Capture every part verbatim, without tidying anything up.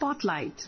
Spotlight.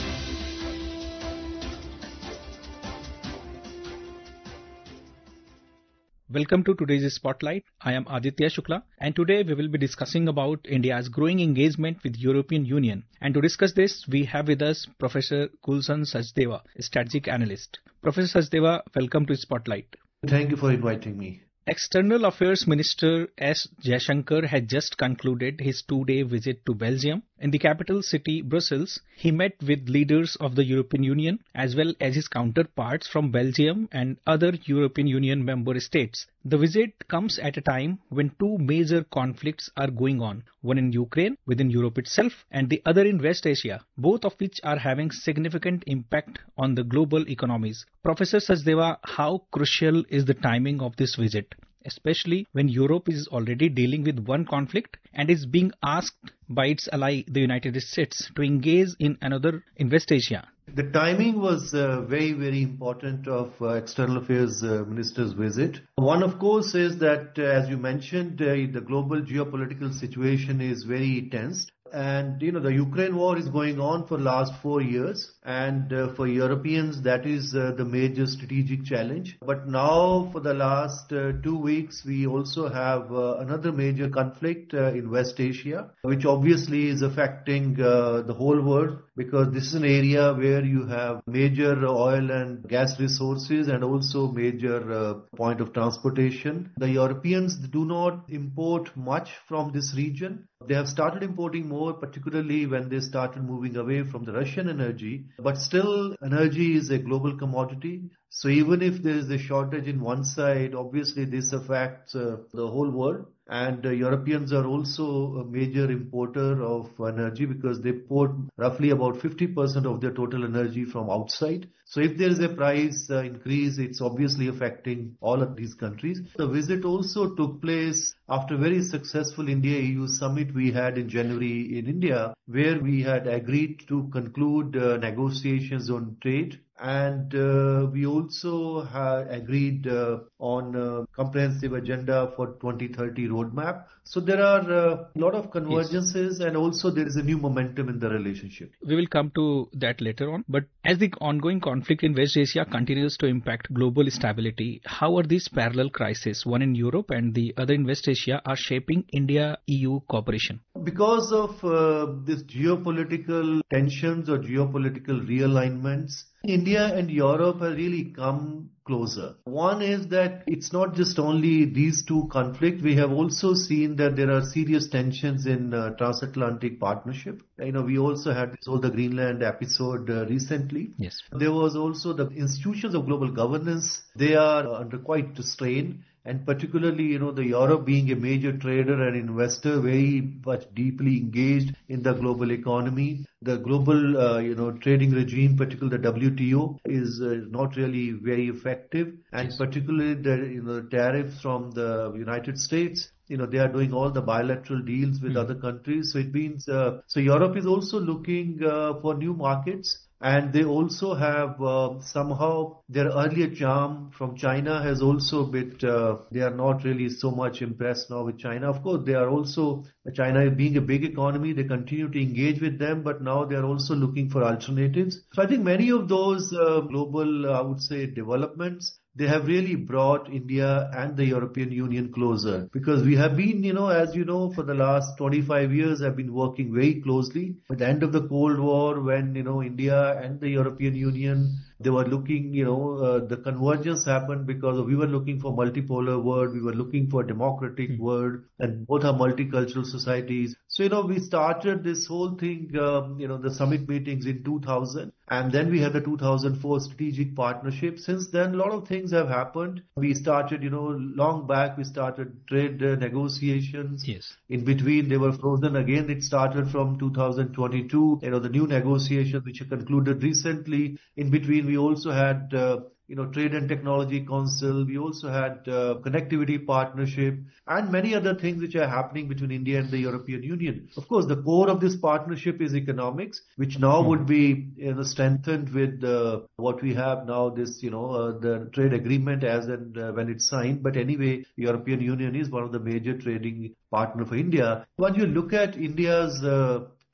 Welcome to today's Spotlight. I am Aditya Shukla, and today we will be discussing about India's growing engagement with European Union. And to discuss this, we have with us Professor Gulshan Sachdeva, a strategic analyst. Professor Sachdeva, welcome to Spotlight. Thank you for inviting me. External Affairs Minister S. Jaishankar had just concluded his two-day visit to Belgium. In the capital city, Brussels, he met with leaders of the European Union as well as his counterparts from Belgium and other European Union member states. The visit comes at a time when two major conflicts are going on, one in Ukraine within Europe itself and the other in West Asia, both of which are having significant impact on the global economies. Professor Sachdeva, how crucial is the timing of this visit, especially when Europe is already dealing with one conflict and is being asked by its ally, the United States, to engage in another in West Asia? The timing was uh, very, very important of uh, External Affairs uh, Minister's visit. One, of course, is that, uh, as you mentioned, uh, the global geopolitical situation is very tense. And, you know, the Ukraine war is going on for the last four years. And uh, for Europeans, that is uh, the major strategic challenge. But now, for the last uh, two weeks, we also have uh, another major conflict uh, in West Asia, which obviously is affecting uh, the whole world, because this is an area where you have major oil and gas resources and also major uh, point of transportation. The Europeans do not import much from this region. They have started importing more, particularly when they started moving away from the Russian energy. But still, energy is a global commodity. So even if there is a shortage in one side, obviously this affects uh, the whole world. And uh, Europeans are also a major importer of energy because they import roughly about fifty percent of their total energy from outside. So if there is a price uh, increase, it's obviously affecting all of these countries. The visit also took place after a very successful India E U summit we had in January in India, where we had agreed to conclude uh, negotiations on trade. And uh, we also have agreed uh, on a comprehensive agenda for twenty thirty roadmap. So there are a lot of convergences, yes, and also there is a new momentum in the relationship. We will come to that later on. But as the ongoing conflict in West Asia continues to impact global stability, how are these parallel crises, one in Europe and the other in West Asia, are shaping India-E U cooperation? Because of uh, this geopolitical tensions or geopolitical realignments, India and Europe have really come closer. One is that it's not just only these two conflicts. We have also seen that there are serious tensions in uh, transatlantic partnership. You know, we also had this whole the Greenland episode uh, recently. Yes. There was also the institutions of global governance. They are under quite strain. And particularly, you know, the Europe being a major trader and investor, very much deeply engaged in the global economy. The global, uh, you know, trading regime, particularly the W T O, is uh, not really very effective. And yes, particularly the, you know, tariffs from the United States. You know, they are doing all the bilateral deals with mm. other countries. So it means, uh, so Europe is also looking uh, for new markets. And they also have uh, somehow their earlier charm from China has also been, uh, they are not really so much impressed now with China. Of course, they are also, China being a big economy, they continue to engage with them, but now they are also looking for alternatives. So I think many of those uh, global, uh, I would say, developments, they have really brought India and the European Union closer, because we have been, you know, as you know, for the last twenty-five years, have been working very closely. At the end of the Cold War, when, you know, India and the European Union, they were looking, you know, uh, the convergence happened because we were looking for multipolar world, we were looking for democratic mm. world, and both are multicultural societies. So, you know, we started this whole thing, um, you know, the summit meetings in two thousand, and then we had the two thousand four strategic partnership. Since then, a lot of things have happened. We started, you know, long back, we started trade uh, negotiations. Yes. In between, they were frozen again. It started from two thousand twenty-two, you know, the new negotiations which are concluded recently. In between, we also had, uh, you know, Trade and Technology Council. We also had uh, connectivity partnership and many other things which are happening between India and the European Union. Of course, the core of this partnership is economics, which now mm-hmm. would be, you know, strengthened with uh, what we have now, this, you know, uh, the trade agreement as and uh, when it's signed. But anyway, European Union is one of the major trading partner for India. When you look at India's uh,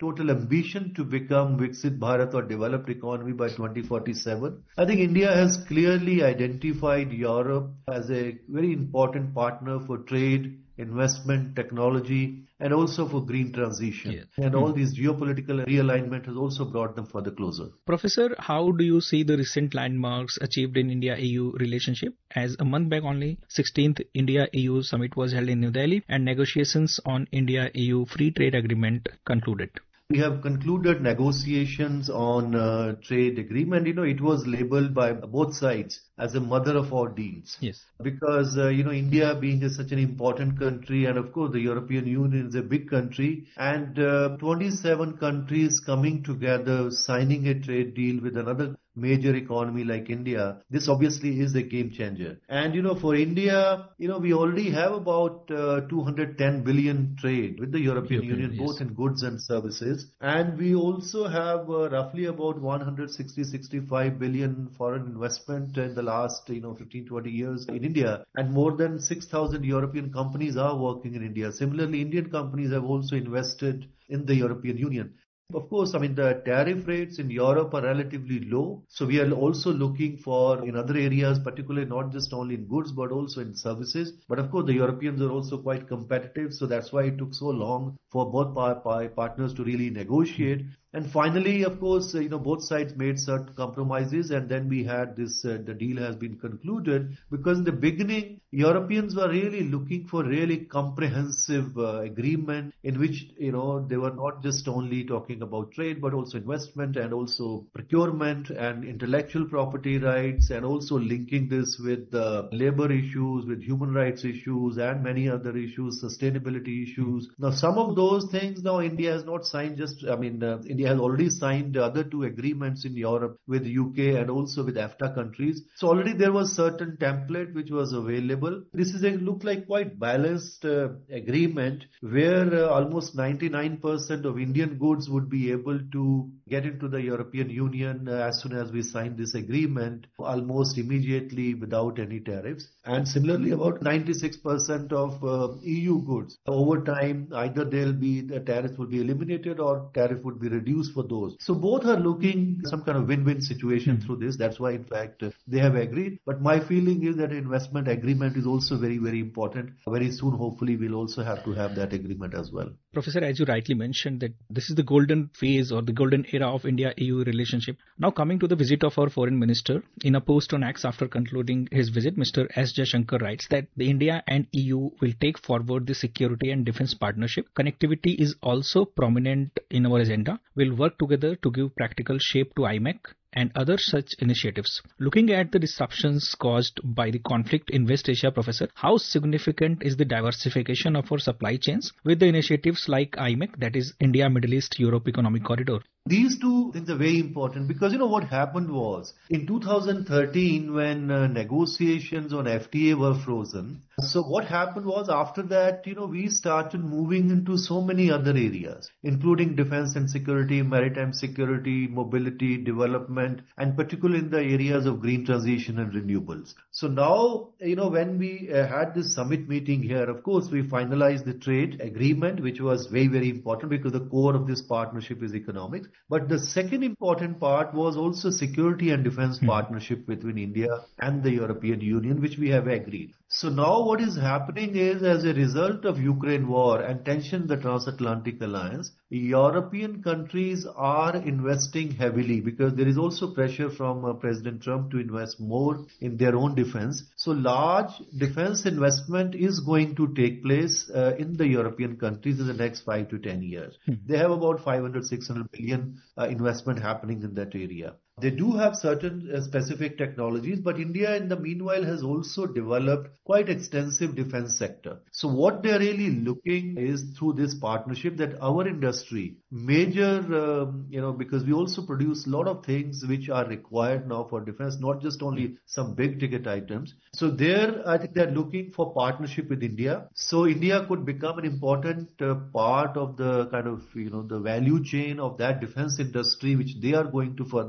total ambition to become Viksit Bharat or developed economy by twenty forty-seven, I think India has clearly identified Europe as a very important partner for trade, investment, technology, and also for green transition. Yes. And Hmm. all these geopolitical realignment has also brought them further closer. Professor, how do you see the recent landmarks achieved in India-E U relationship? As a month back only, sixteenth India-E U summit was held in New Delhi and negotiations on India-E U free trade agreement concluded. We have concluded negotiations on uh, trade agreement. You know, it was labeled by both sides as the mother of all deals. Yes. Because, uh, you know, India being a, such an important country, and of course the European Union is a big country, and uh, twenty-seven countries coming together, signing a trade deal with another major economy like India, this obviously is a game changer. And, you know, for India, you know, we already have about uh, two hundred ten billion trade with the European, European, Union, yes. both in goods and services. And we also have uh, roughly about one hundred sixty to sixty-five billion foreign investment in the last, you know, fifteen, twenty years in India. And more than six thousand European companies are working in India. Similarly, Indian companies have also invested in the European Union. Of course, I mean, the tariff rates in Europe are relatively low. So we are also looking for in other areas, particularly not just only in goods, but also in services. But of course, the Europeans are also quite competitive. So that's why it took so long for both par- par- partners to really negotiate. And finally, of course, you know, both sides made certain compromises, and then we had this, uh, the deal has been concluded, because in the beginning, Europeans were really looking for really comprehensive uh, agreement in which, you know, they were not just only talking about trade, but also investment and also procurement and intellectual property rights, and also linking this with uh, labor issues, with human rights issues, and many other issues, sustainability issues. Now, some of those things now India has not signed just, I mean, uh, India has already signed the other two agreements in Europe with U K and also with EFTA countries. So already there was certain template which was available. This is a look like quite balanced uh, agreement where uh, almost ninety-nine percent of Indian goods would be able to get into the European Union uh, as soon as we sign this agreement, almost immediately without any tariffs. And similarly, about ninety-six percent of uh, E U goods over time, either they'll be, the tariffs will be eliminated or tariff would be reduced for those. So both are looking some kind of win-win situation Mm-hmm. through this. That's why, in fact, uh, they have agreed. But my feeling is that investment agreement is also very, very important. Very soon, hopefully, we'll also have to have that agreement as well. Professor, as you rightly mentioned, that this is the golden phase or the golden era of India-E U relationship. Now coming to the visit of our foreign minister, in a post on X after concluding his visit, Mister S. Jaishankar writes that the India and E U will take forward the security and defense partnership. Connectivity is also prominent in our agenda. We'll work together to give practical shape to I M E C and other such initiatives. Looking at the disruptions caused by the conflict in West Asia, Professor, how significant is the diversification of our supply chains with the initiatives like I M E C, that is India, Middle East, Europe Economic Corridor? These two things are very important because, you know, what happened was in two thousand thirteen when uh, negotiations on F T A were frozen. So what happened was after that, you know, we started moving into so many other areas, including defense and security, maritime security, mobility, development, and particularly in the areas of green transition and renewables. So now, you know, when we uh, had this summit meeting here, of course, we finalized the trade agreement, which was very, very important because the core of this partnership is economics. But the second important part was also security and defense Hmm. partnership between India and the European Union, which we have agreed. So now what is happening is, as a result of Ukraine war and tension in the transatlantic alliance, European countries are investing heavily because there is also pressure from uh, President Trump to invest more in their own defense. So large defense investment is going to take place uh, in the European countries in the next five to ten years. Hmm. They have about five hundred, six hundred billion uh, investment happening in that area. They do have certain uh, specific technologies, but India in the meanwhile has also developed quite extensive defense sector. So what they're really looking is through this partnership that our industry, major, um, you know, because we also produce a lot of things which are required now for defense, not just only some big ticket items. So there, I think they're looking for partnership with India. So India could become an important uh, part of the kind of, you know, the value chain of that defense industry, which they are going to further develop.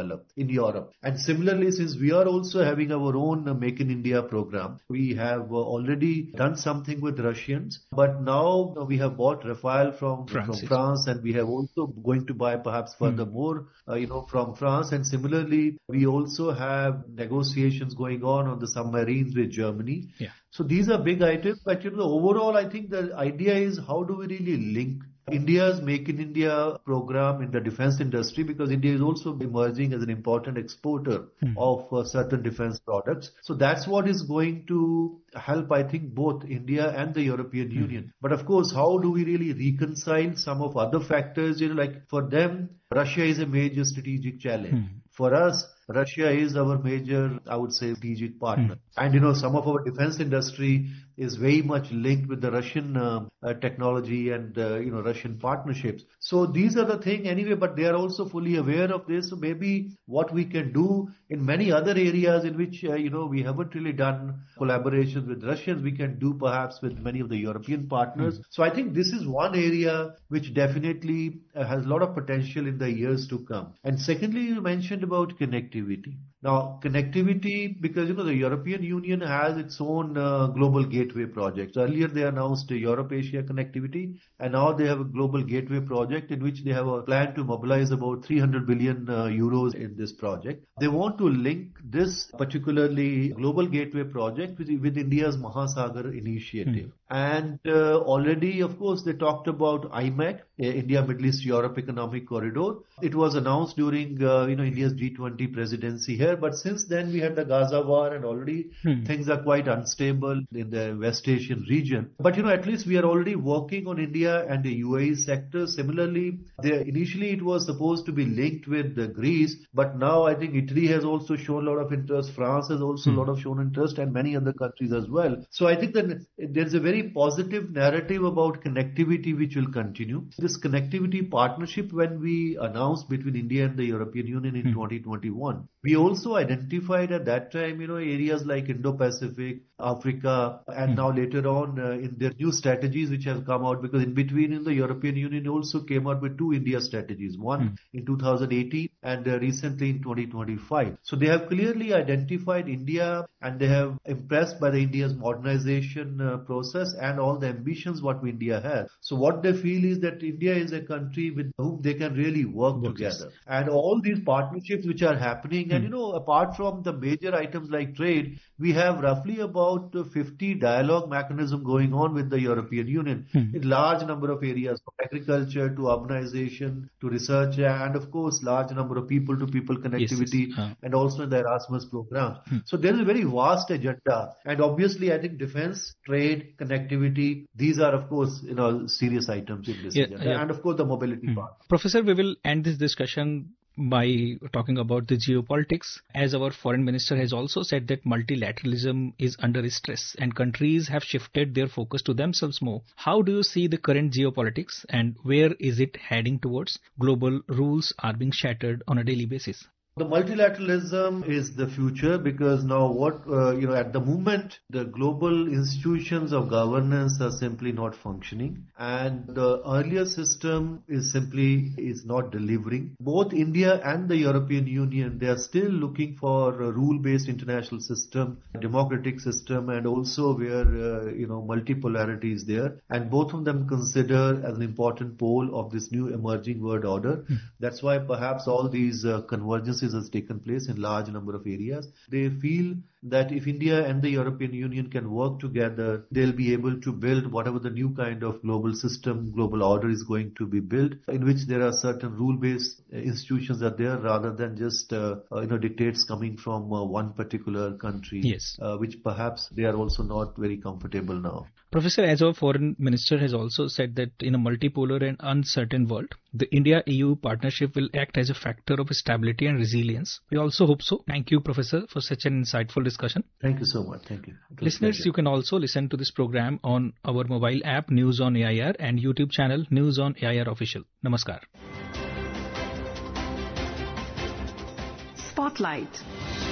develop in Europe. And similarly, since we are also having our own uh, Make in India program, we have uh, already done something with Russians, but now uh, we have bought Rafale from, from France, and we have also going to buy perhaps furthermore, mm. uh, you know, from France. And similarly, we also have negotiations going on on the submarines with Germany. Yeah. So these are big items, but you know, overall, I think the idea is how do we really link India's Make in India program in the defense industry, because India is also emerging as an important exporter mm. of uh, certain defense products. So that's what is going to help, I think, both India and the European mm. Union. But of course, how do we really reconcile some of other factors? You know, like for them, Russia is a major strategic challenge. Mm. For us, Russia is our major, I would say, strategic partner. Mm. And, you know, some of our defense industry is very much linked with the Russian uh, uh, technology and, uh, you know, Russian partnerships. So these are the thing anyway, but they are also fully aware of this. So maybe what we can do in many other areas in which, uh, you know, we haven't really done collaborations with Russians, we can do perhaps with many of the European partners. Mm. So I think this is one area which definitely uh, has a lot of potential in the years to come. And secondly, you mentioned about connectivity. Now, connectivity, because, you know, the European Union has its own uh, global gateway projects. Earlier, they announced a Europe-Asia connectivity, and now they have a global gateway project in which they have a plan to mobilize about three hundred billion uh, euros in this project. They want to link this particularly global gateway project with, with India's Mahasagar initiative. Mm. And uh, already, of course, they talked about I M E C, India, Middle East, Europe Economic Corridor. It was announced during, uh, you know, India's G twenty presidency here. But since then, we had the Gaza war, and already hmm. things are quite unstable in the West Asian region. But, you know, at least we are already working on India and the U A E sector. Similarly, there, initially it was supposed to be linked with uh, Greece, but now I think Italy has also shown a lot of interest. France has also hmm. a lot of shown interest, and many other countries as well. So I think that there's a very positive narrative about connectivity which will continue. This connectivity partnership, when we announced between India and the European Union in hmm. twenty twenty-one, we also identified at that time, you know, areas like Indo-Pacific, Africa, and hmm. now later on uh, in their new strategies which have come out, because in between in the European Union also came out with two India strategies, one hmm. in two thousand eighteen and uh, recently in twenty twenty-five. So they have clearly identified India, and they have impressed by the India's modernization uh, process and all the ambitions what India has. So what they feel is that India is a country with whom they can really work Works. together. And all these partnerships which are happening, hmm. and you know, apart from the major items like trade, we have roughly about fifty dialogue mechanism going on with the European Union hmm. in large number of areas, from agriculture to urbanization to research, and of course large number of people to people connectivity, yes, yes. Huh. and also in the Erasmus program. Hmm. So there is a very vast agenda, and obviously I think defense, trade, connectivity, these are of course, you know, serious items in this yeah, agenda, yeah. and of course the mobility hmm. part. Professor, we will end this discussion by talking about the geopolitics, as our foreign minister has also said that multilateralism is under stress and countries have shifted their focus to themselves more. How do you see the current geopolitics, and where is it heading towards? Global rules are being shattered on a daily basis. The multilateralism is the future, because now what, uh, you know, at the moment, the global institutions of governance are simply not functioning, and the earlier system is simply is not delivering. Both India and the European Union, they are still looking for a rule-based international system, a democratic system, and also where, uh, you know, multipolarity is there. And both of them consider as an important pole of this new emerging world order. Hmm. That's why perhaps all these uh, convergences has taken place in large number of areas. They feel that if India and the European Union can work together, they'll be able to build whatever the new kind of global system, global order is going to be built, in which there are certain rule-based institutions are there, rather than just, uh, uh, you know, dictates coming from uh, one particular country, yes. uh, which perhaps they are also not very comfortable now. Professor, as our foreign minister has also said that in a multipolar and uncertain world, the India-E U partnership will act as a factor of stability and resilience. We also hope so. Thank you, Professor, for such an insightful discussion. Thank you so much. Thank you. Listeners, you can also listen to this program on our mobile app News on A I R and YouTube channel News on A I R Official. Namaskar. Spotlight.